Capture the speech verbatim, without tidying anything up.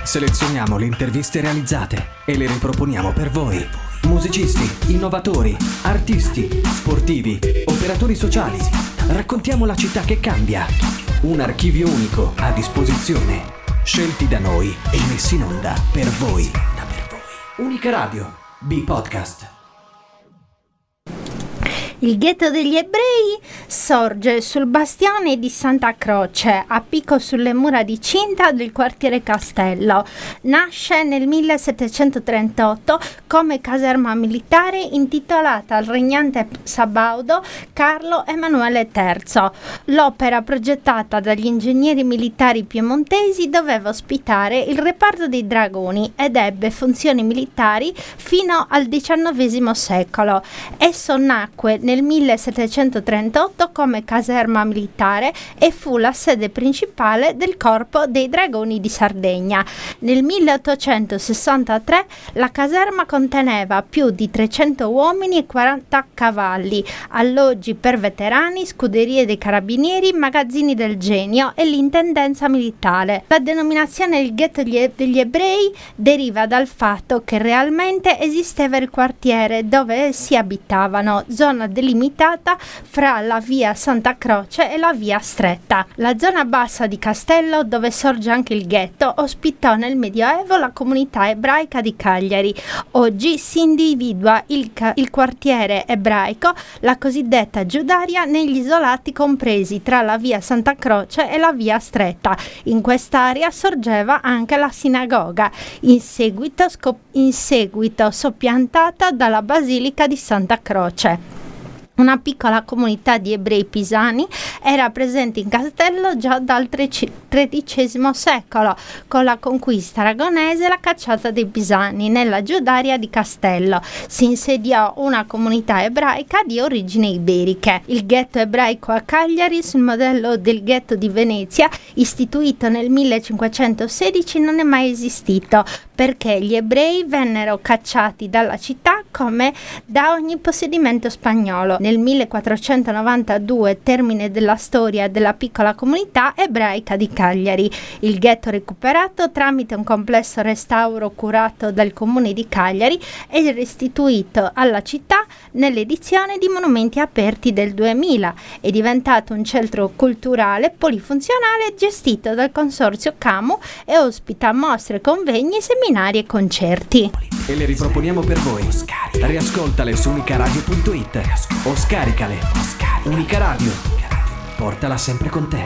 Selezioniamo le interviste realizzate e le riproponiamo per voi. Musicisti, innovatori, artisti, sportivi, operatori sociali. Raccontiamo la città che cambia. Un archivio unico a disposizione. Scelti da noi e messi in onda per voi. Unica Radio, B-Podcast. Il ghetto degli ebrei sorge sul bastione di Santa Croce, a picco sulle mura di cinta del quartiere Castello. Nasce nel millesettecentotrentotto come caserma militare intitolata al regnante sabaudo Carlo Emanuele terzo. L'opera, progettata dagli ingegneri militari piemontesi, doveva ospitare il reparto dei dragoni ed ebbe funzioni militari fino al diciannovesimo secolo. Esso nacque nel millesettecentotrentotto come caserma militare e fu la sede principale del Corpo dei Dragoni di Sardegna. Nel milleottocentosessantatré la caserma conteneva più di trecento uomini e quaranta cavalli, alloggi per veterani, scuderie dei carabinieri, magazzini del genio e l'intendenza militare. La denominazione del ghetto degli ebrei deriva dal fatto che realmente esisteva il quartiere dove si abitavano, zona delimitata fra la via Santa Croce e la via Stretta. La zona bassa di Castello, dove sorge anche il ghetto, ospitò nel Medioevo la comunità ebraica di Cagliari. Oggi si individua il, ca- il quartiere ebraico, la cosiddetta Giudaria, negli isolati compresi tra la via Santa Croce e la via Stretta. In quest'area sorgeva anche la sinagoga, in seguito, scop- in seguito soppiantata dalla Basilica di Santa Croce. Una piccola comunità di ebrei pisani era presente in Castello già dal tredicesimo secolo, con la conquista aragonese e la cacciata dei pisani. Nella Giudaria di Castello si insediò una comunità ebraica di origini iberiche. Il ghetto ebraico a Cagliari, sul modello del ghetto di Venezia, istituito nel millecinquecentosedici, non è mai esistito, perché gli ebrei vennero cacciati dalla città come da ogni possedimento spagnolo. Nel millequattrocentonovantadue, termine della storia della piccola comunità ebraica di Cagliari. Il ghetto recuperato tramite un complesso restauro curato dal comune di Cagliari e restituito alla città nell'edizione di Monumenti Aperti del duemila. È diventato un centro culturale polifunzionale gestito dal consorzio Camu e ospita mostre, convegni, seminari e concerti. E le riproponiamo per voi. Riascoltale su unicaradio punto it o scaricale. Unica Radio, portala sempre con te.